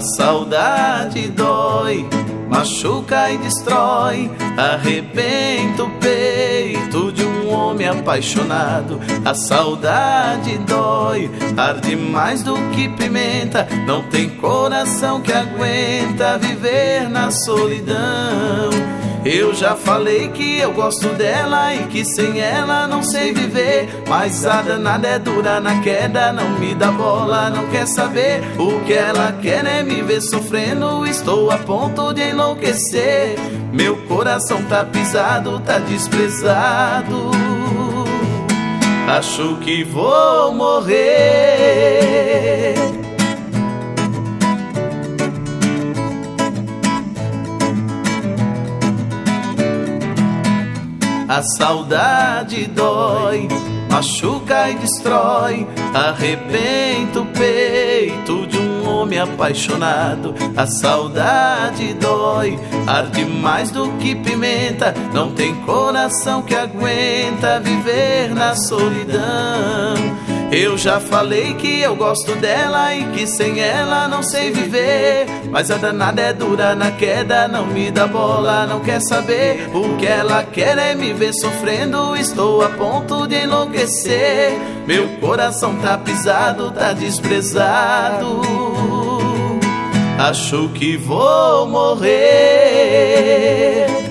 A saudade dói, machuca e destrói, arrebenta o peito de um homem apaixonado. A saudade dói, arde mais do que pimenta, não tem coração que aguenta viver na solidão. Eu já falei que eu gosto dela e que sem ela não sei viver, mas a danada é dura na queda, não me dá bola, não quer saber. O que ela quer é me ver sofrendo, estou a ponto de enlouquecer. Meu coração tá pisado, tá desprezado, acho que vou morrer. A saudade dói, machuca e destrói, arrebenta o peito de um homem apaixonado. A saudade dói, arde mais do que pimenta, não tem coração que aguenta viver na solidão. Eu já falei que eu gosto dela e que sem ela não sei viver, mas a danada é dura na queda, não me dá bola, não quer saber. O que ela quer é me ver sofrendo, estou a ponto de enlouquecer. Meu coração tá pisado, tá desprezado, acho que vou morrer.